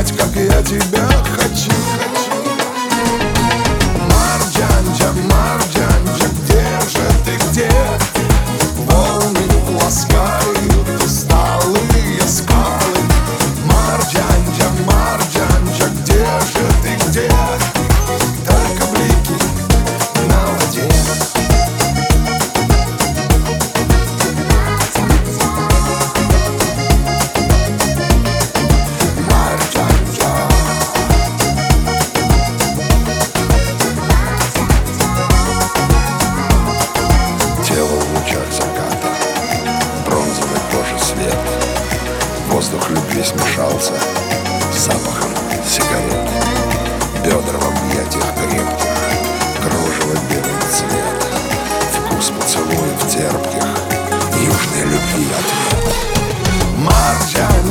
знать, как я тебя хочу. Марджанджа, Марджанджа, где же ты, где? Волны ласкают усталые скалы. Марджанджа, Марджанджа, где же ты, где? Только блики на воде. Воздух любви смешался с запахом сигарет. Бедра в объятиях крепких, кружево белый цвет. Вкус поцелуев терпких, южной любви ответ. Марджан